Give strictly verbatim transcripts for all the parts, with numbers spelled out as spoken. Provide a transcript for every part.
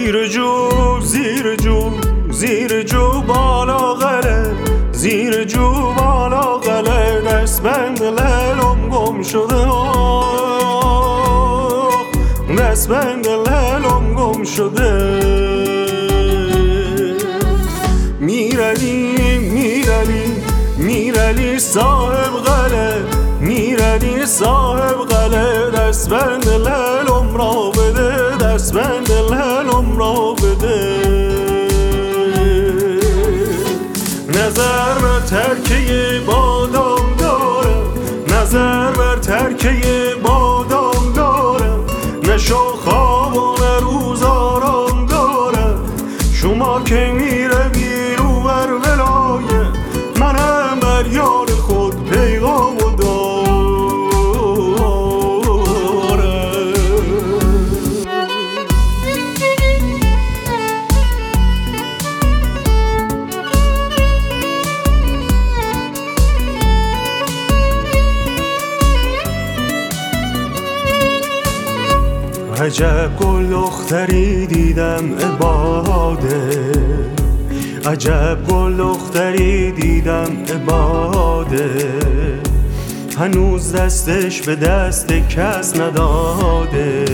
زیر جو زیر جو زیر جو بالا غله زیر جو بالا غله دستبند لیلم گم شده دستبند لیلم گم شده میرعلی میرعلی میرعلی صاحب غله میرعلی صاحب غله دستبند لیلم را بده دستبند لیلم را بده نظر بر ترکه بادام دارم نظر بر ترکه بادام دارم نه شاخاب و نه روز آرام دارم شما که میره بیرو بر ولایه منم بر یار خود پیغام و دارم عجب گل دختری دیدم عباده عجب گل دختری دیدم عباده هنوز دستش به دست کس نداده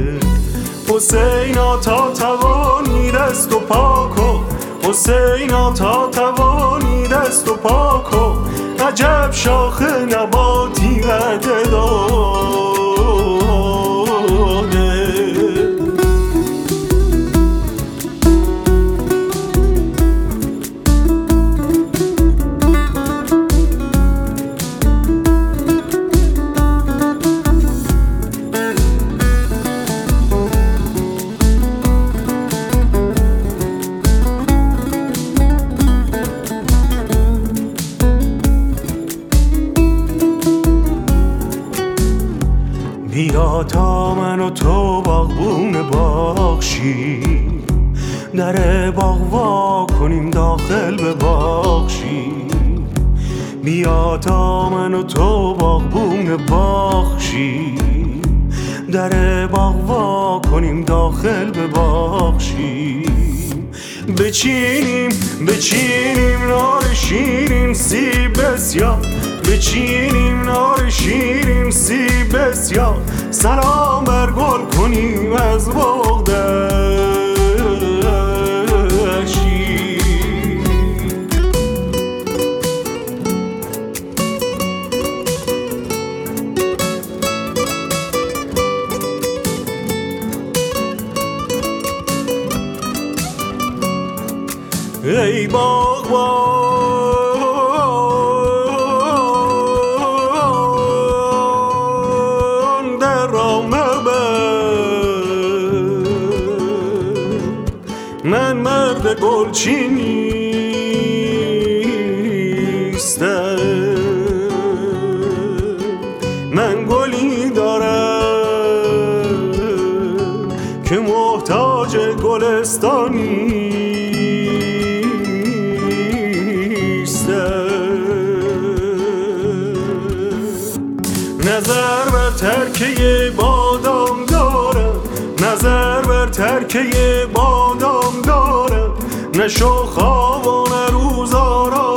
حسینا تا توانی دست و پا کن حسینا تا توانی دست و پا کن عجب شاخ نباتی قد داده بیا تا من و تو باغبون باغ شیم در باغ وا کنیم داخل به باغ شیم بیا تا من و تو باغبون باغ شیم در باغ وا کنیم داخل به باغ شیم بچینیم بچینیم نار شیرین سیب بسیار بچینیم نار شیرین سیب بسیار سلام بر گل کنیم از باغ دشتی ای باغبان من مرد گلچین نیستم من گلی دارم که محتاج گلستان نیستم نظر بر ترکه بادام دارم نظر بر ترکه بادام دارم نه شاخاب و نه روزارا